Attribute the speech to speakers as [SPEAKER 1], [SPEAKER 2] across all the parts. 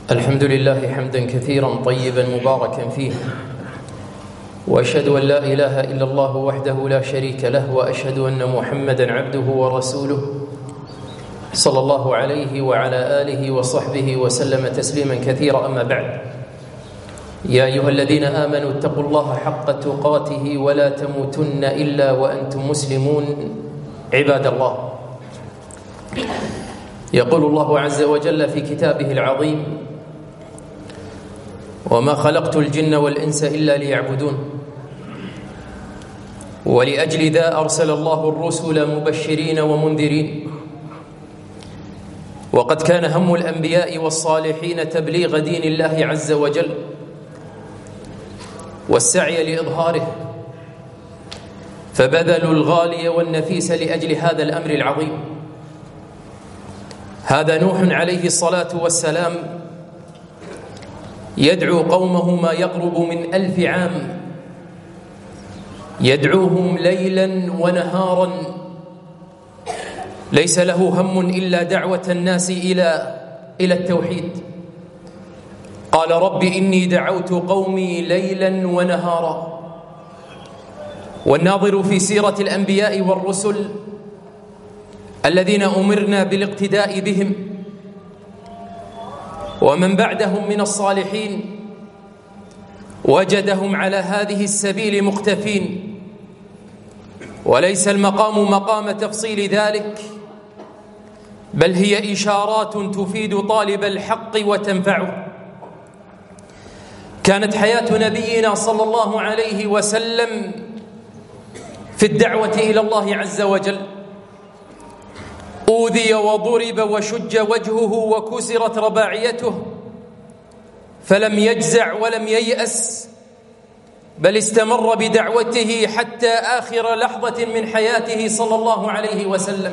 [SPEAKER 1] الحمد لله حمدا كثيرا طيبا مباركا فيه، وأشهد أن لا إله إلا الله وحده لا شريك له، وأشهد أن محمدا عبده ورسوله صلى الله عليه وعلى آله وصحبه وسلم تسليما كثيرا. أما بعد، يا أيها الذين آمنوا اتقوا الله حق تقاته ولا تموتن إلا وأنتم مسلمون. عباد الله، يقول الله عز وجل في كتابه العظيم: وما خلقت الجن والإنس إلا ليعبدون. ولأجل ذا أرسل الله الرسل مبشرين ومنذرين. وقد كان هم الأنبياء والصالحين تبليغ دين الله عز وجل والسعي لإظهاره، فبذلوا الغالي والنفيس لأجل هذا الأمر العظيم. هذا نوح عليه الصلاة والسلام يدعو قومه ما يقرب من 1000 عام، يدعوهم ليلا ونهارا، ليس له هم إلا دعوة الناس إلى التوحيد. قال: رب إني دعوت قومي ليلا ونهارا. والناظر في سيرة الأنبياء والرسل الذين أمرنا بالاقتداء بهم ومن بعدهم من الصالحين وجدهم على هذه السبيل مقتفين، وليس المقام مقام تفصيل ذلك، بل هي إشارات تفيد طالب الحق وتنفعه. كانت حياة نبينا صلى الله عليه وسلم في الدعوة إلى الله عز وجل. أوذي وضرب وشج وجهه وكسرت رباعيته، فلم يجزع ولم ييأس، بل استمر بدعوته حتى آخر لحظة من حياته صلى الله عليه وسلم.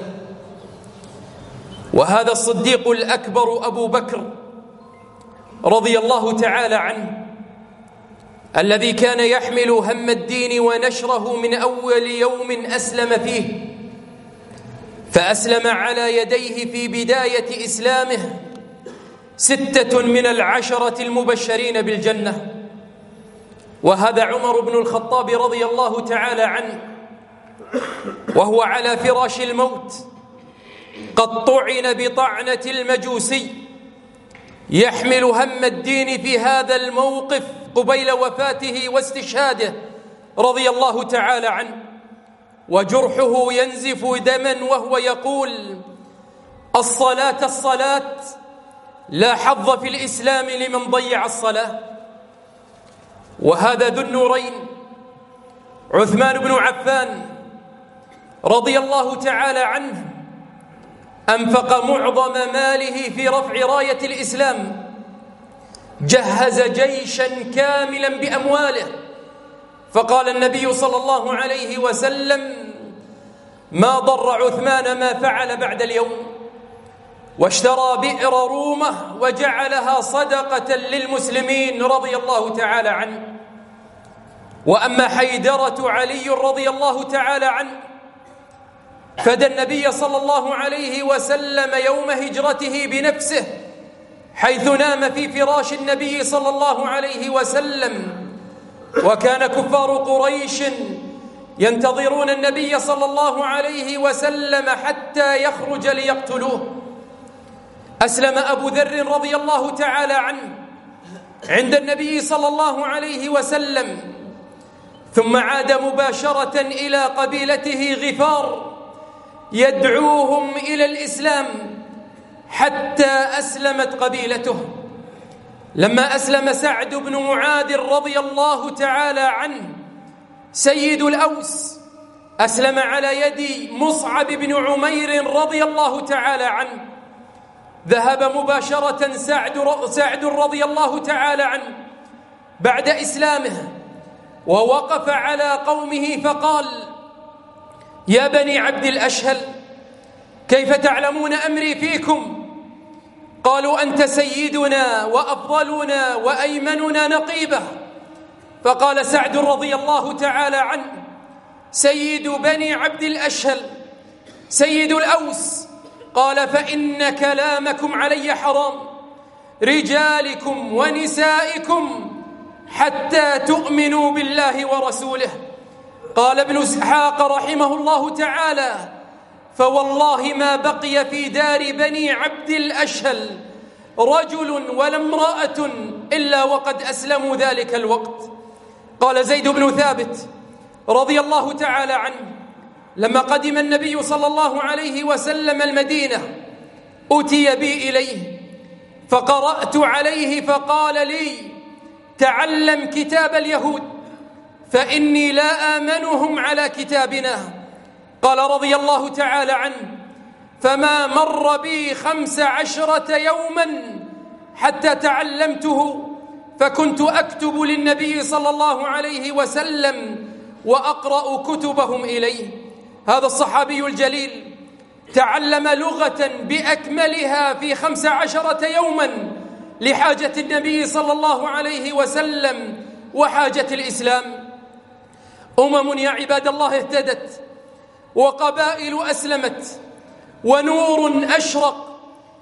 [SPEAKER 1] وهذا الصديق الأكبر أبو بكر رضي الله تعالى عنه، الذي كان يحمل هم الدين ونشره من أول يوم أسلم فيه، فأسلم على يديه في بداية إسلامه 6 من 10 المبشرين بالجنة. وهذا عمر بن الخطاب رضي الله تعالى عنه، وهو على فراش الموت قد طعن بطعنة المجوسي، يحمل هم الدين في هذا الموقف قبيل وفاته واستشهاده رضي الله تعالى عنه، وجرحه ينزف دما وهو يقول: الصلاة الصلاة، لا حظ في الإسلام لمن ضيع الصلاة. وهذا ذو النورين عثمان بن عفان رضي الله تعالى عنه أنفق معظم ماله في رفع راية الإسلام، جهز جيشا كاملا بأمواله، فقال النبي صلى الله عليه وسلم: ما ضر عثمان ما فعل بعد اليوم. واشترى بئر رومة وجعلها صدقة للمسلمين رضي الله تعالى عنه. وأما حيدرة علي رضي الله تعالى عنه، فدى النبي صلى الله عليه وسلم يوم هجرته بنفسه، حيث نام في فراش النبي صلى الله عليه وسلم. وكان كفار قريش ينتظرون النبي صلى الله عليه وسلم حتى يخرج ليقتلوه. أسلم أبو ذر رضي الله تعالى عنه عند النبي صلى الله عليه وسلم، ثم عاد مباشرة إلى قبيلته غفار يدعوهم إلى الإسلام حتى أسلمت قبيلته. لما أسلم سعد بن معاذ رضي الله تعالى عنه سيد الأوس، أسلم على يد مصعب بن عمير رضي الله تعالى عنه. ذهب مباشرة سعد رضي الله تعالى عنه بعد إسلامه، ووقف على قومه فقال: يا بني عبد الأشهل، كيف تعلمون أمري فيكم؟ قالوا: أنت سيدنا وأفضلنا وأيمننا نقيبة. فقال سعد رضي الله تعالى عنه: سيد بني عبد الأشهل، سيد الأوس. قال: فإن كلامكم علي حرام، رجالكم ونسائكم حتى تؤمنوا بالله ورسوله. قال ابن إسحاق رحمه الله تعالى: فوالله ما بقي في دار بني عبد الأشهل رجل ولا امرأة إلا وقد أسلموا ذلك الوقت. قال زيد بن ثابت رضي الله تعالى عنه: لما قدم النبي صلى الله عليه وسلم المدينة أتي بي إليه فقرأت عليه فقال لي: تعلم كتاب اليهود فإني لا آمنهم على كتابنا. قال رضي الله تعالى عنه: فما مر بي 15 يوما حتى تعلمته، فكنت أكتب للنبي صلى الله عليه وسلم وأقرأ كتبهم إليه. هذا الصحابي الجليل تعلم لغة بأكملها في 15 يوما لحاجة النبي صلى الله عليه وسلم وحاجة الإسلام. يا عباد الله اهتدت، وقبائل أسلمت، ونور أشرق،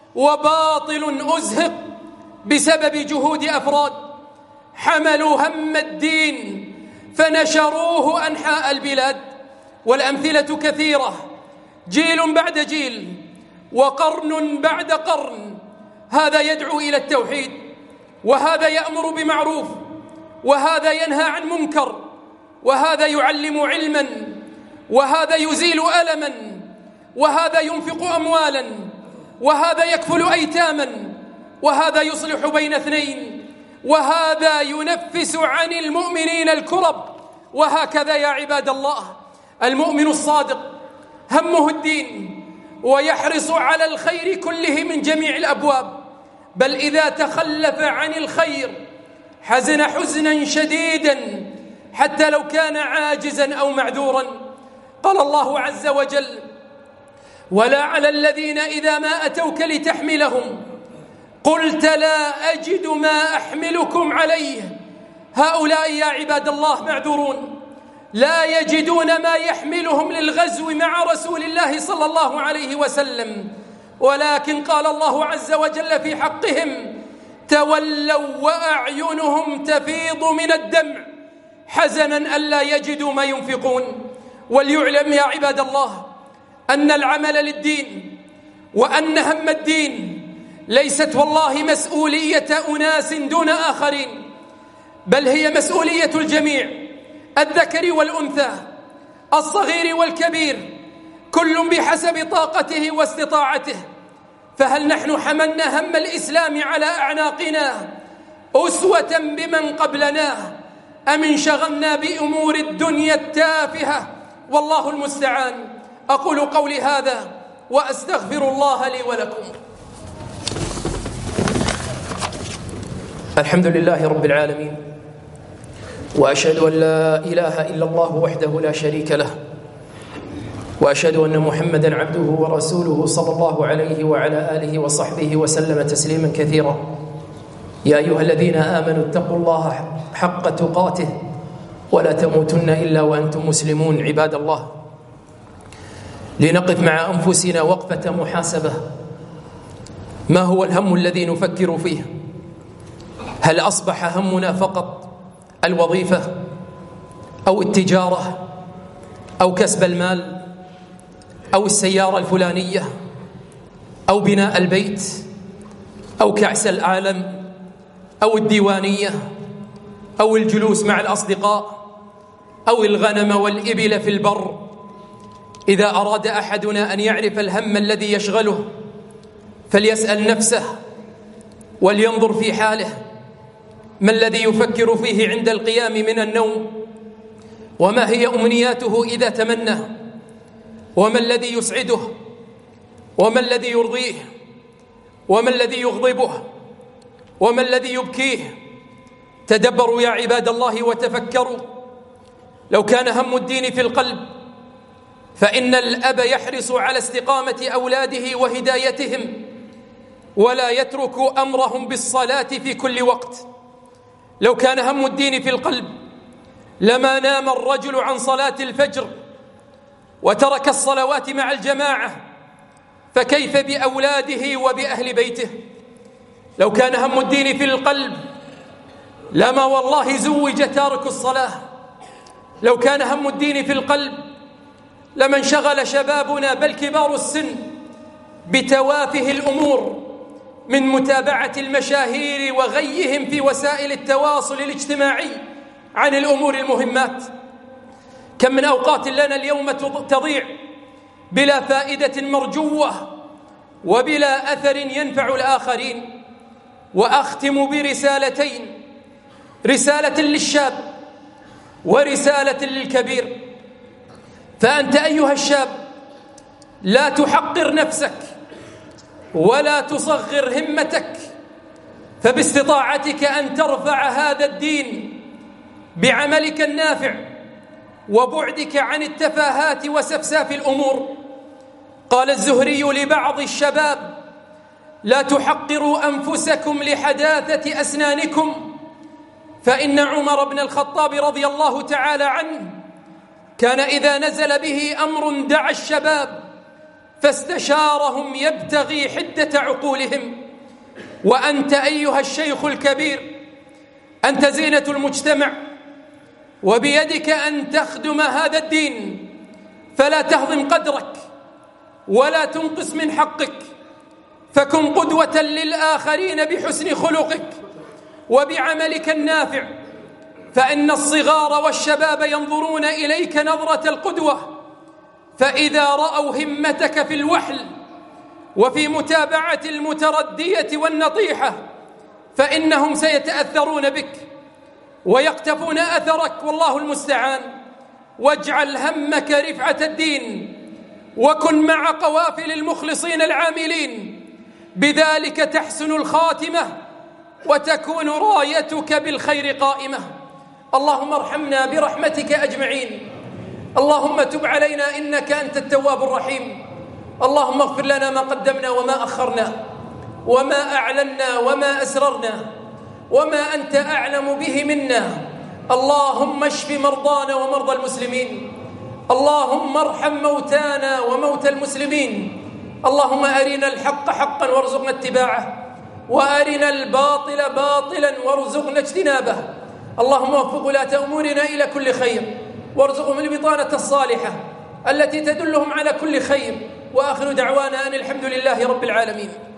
[SPEAKER 1] وباطل أزهق بسبب جهود أفراد حملوا هم الدين فنشروه أنحاء البلاد. والأمثلة كثيرة، جيل بعد جيل وقرن بعد قرن، هذا يدعو إلى التوحيد، وهذا يأمر بمعروف، وهذا ينهى عن منكر، وهذا يعلم علما، وهذا يزيل ألما، وهذا ينفق أموالا، وهذا يكفل أيتاما، وهذا يصلح بين اثنين، وهذا ينفس عن المؤمنين الكرب. وهكذا يا عباد الله المؤمن الصادق همه الدين، ويحرص على الخير كله من جميع الأبواب، بل إذا تخلف عن الخير حزن حزنا شديدا حتى لو كان عاجزا أو معذورا. قال الله عز وجل: ولا على الذين إذا ما أتوك لتحملهم قلت لا أجد ما أحملكم عليه. هؤلاء يا عباد الله معذورون، لا يجدون ما يحملهم للغزو مع رسول الله صلى الله عليه وسلم، ولكن قال الله عز وجل في حقهم: تولوا وأعينهم تفيض من الدمع حزنا ألا يجدوا ما ينفقون. وليعلم يا عباد الله أن العمل للدين وأن هم الدين ليست والله مسؤولية أناس دون آخرين، بل هي مسؤولية الجميع، الذكر والأنثى، الصغير والكبير، كل بحسب طاقته واستطاعته. فهل نحن حملنا هم الإسلام على أعناقنا أسوة بمن قبلنا، أم انشغلنا بأمور الدنيا التافهة؟ والله المستعان. أقول قولي هذا وأستغفر الله لي ولكم. الحمد لله رب العالمين، وأشهد أن لا إله إلا الله وحده لا شريك له، وأشهد أن محمدًا عبده ورسوله صلى الله عليه وعلى آله وصحبه وسلم تسليما كثيرا. يا أيها الذين آمنوا اتقوا الله حق تقاته ولا تموتن إلا وأنتم مسلمون. عباد الله، لنقف مع أنفسنا وقفة محاسبة. ما هو الهم الذي نفكر فيه؟ هل أصبح همنا فقط الوظيفة أو التجارة أو كسب المال أو السيارة الفلانية أو بناء البيت أو كأس العالم أو الديوانية أو الجلوس مع الأصدقاء أو الغنم والإبل في البر؟ إذا أراد أحدنا أن يعرف الهم الذي يشغله فليسأل نفسه ولينظر في حاله، ما الذي يفكر فيه عند القيام من النوم؟ وما هي أمنياته إذا تمنى؟ وما الذي يسعده؟ وما الذي يرضيه؟ وما الذي يغضبه؟ وما الذي يبكيه؟ تدبروا يا عباد الله وتفكروا. لو كان هم الدين في القلب فإن الأب يحرص على استقامة أولاده وهدايتهم، ولا يترك أمرهم بالصلاة في كل وقت. لو كان هم الدين في القلب لما نام الرجل عن صلاة الفجر وترك الصلوات مع الجماعة، فكيف بأولاده وبأهل بيته؟ لو كان هم الدين في القلب لما والله زوج تارك الصلاة. لو كان هم الدين في القلب لما انشغل شبابنا بل كبار السن بتوافه الأمور من متابعة المشاهير وغيهم في وسائل التواصل الاجتماعي عن الأمور المهمات. كم من أوقات لنا اليوم تضيع بلا فائدة مرجوة وبلا أثر ينفع الآخرين. وأختم برسالتين: رسالة للشاب ورسالة للكبير. فأنت أيها الشاب لا تحقر نفسك ولا تصغر همتك، فباستطاعتك أن ترفع هذا الدين بعملك النافع وبعدك عن التفاهات وسفساف الأمور. قال الزهري لبعض الشباب: لا تحقروا أنفسكم لحداثة أسنانكم، فإن عمر بن الخطاب رضي الله تعالى عنه كان إذا نزل به أمر دعا الشباب فاستشارهم يبتغي حدة عقولهم. وأنت أيها الشيخ الكبير أنت زينة المجتمع، وبيدك أن تخدم هذا الدين، فلا تهضم قدرك ولا تنقص من حقك، فكن قدوة للآخرين بحسن خلقك وبعملك النافع، فإن الصغار والشباب ينظرون إليك نظرة القدوة، فإذا رأوا همتك في الوحل وفي متابعة المتردية والنطيحة فإنهم سيتأثرون بك ويقتفون أثرك، والله المستعان. واجعل همك رفعة الدين، وكن مع قوافل المخلصين العاملين، بذلك تحسن الخاتمة وتكون رايتك بالخير قائمة. اللهم ارحمنا برحمتك أجمعين. اللهم تب علينا إنك أنت التواب الرحيم. اللهم اغفر لنا ما قدمنا وما أخرنا وما أعلنا وما أسررنا وما أنت أعلم به منا. اللهم اشف مرضانا ومرضى المسلمين. اللهم ارحم موتانا وموتى المسلمين. اللهم أرنا الحق حقا وارزقنا اتباعه، وأرنا الباطل باطلا وارزقنا اجتنابه. اللهم وفق ولاة أمورنا إلى كل خير، وارزقهم البطانة الصالحة التي تدلهم على كل خير. وآخر دعوانا أن الحمد لله رب العالمين.